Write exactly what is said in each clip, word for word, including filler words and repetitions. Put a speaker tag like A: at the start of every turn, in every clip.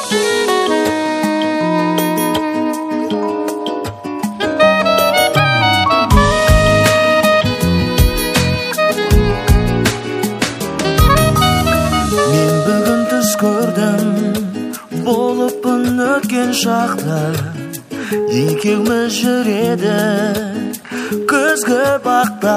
A: Болыппын өткен шақта екеуміз жүредік күзгі бақта.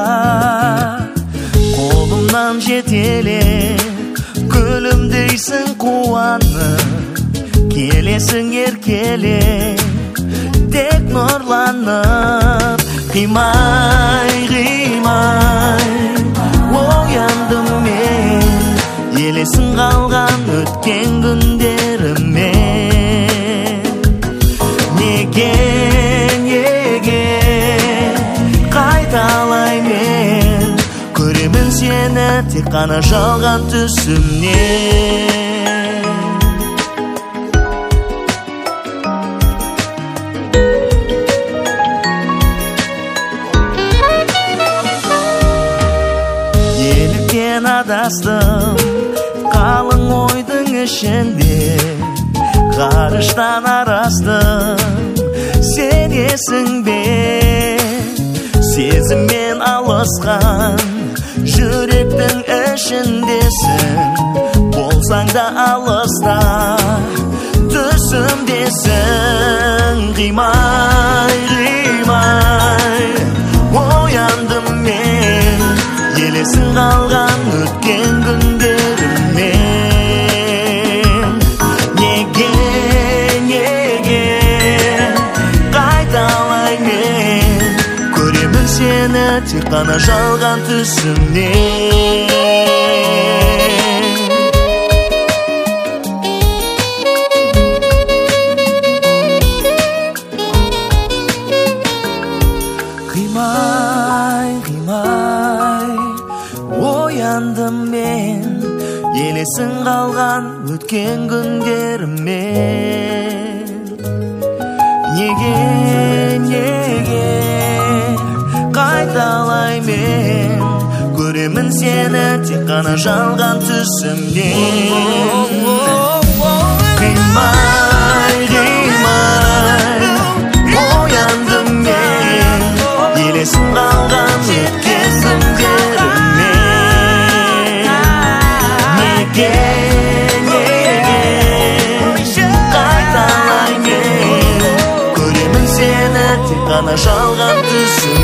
A: Қолымнан жетелеп күлімдейсің қуанып, келесің еркелеп тек нұрланып. Қимай, қимай ояндым мен, елесің қалған өткен күндеріммен. Неге, неге қайталай мен, көремін сені тек қана жалған түсімнен. Еліктен адастым қалың ойдың ішінде, ғарыштан арастым сенесің бе? Сезіммен алысқан жүректің ішіндесің, болсаң да алыста түсімдесің. Қимай, қимай ояндым мен, елесің қалған өткен күндеріммен. Неге, неге қайталай мен, көремін сені тек қана жалған түсімнен. Қимай, қимай ояндым мен, елесің қалған өткен күндеріммен. Неге, неге қайталай мен, көремін сені тек қана жалған түсімнен. Қимай, қимай ояндым мен, елесің қалған өткен күндеріммен. Неге, неге қайталай мен, көремін сені тек қана жалған түсімнен.